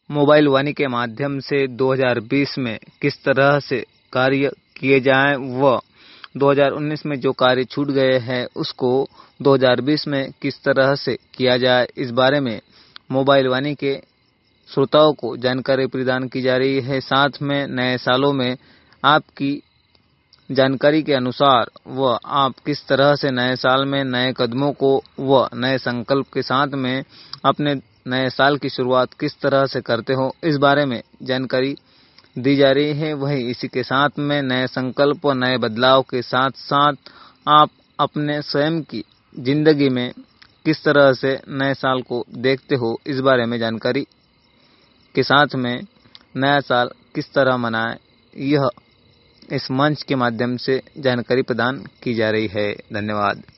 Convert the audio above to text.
Mobile वाणी के माध्यम से 2020 में किस तरह से कार्य किए जाएं व 2019 में जो कार्य छूट गए हैं उसको 2020 में किस तरह से किया जाए, इस बारे में मोबाइल वाणी के श्रोताओं को जानकारी प्रदान की जा रही है। साथ में नए सालों में आपकी जानकारी के अनुसार व आप किस तरह से नए साल में नए कदमों को व नए संकल्प के साथ में अपने नए साल की शुरुआत किस तरह से करते हो, इस बारे में जानकारी दी जा रही है। वही इसी के साथ में नए संकल्प व नए बदलाव के साथ साथ आप अपने स्वयं की जिंदगी में किस तरह से नए साल को देखते हो, इस बारे में जानकारी के साथ में नया साल किस तरह मनाएं, यह इस मंच के माध्यम से जानकारी प्रदान की जा रही है। धन्यवाद।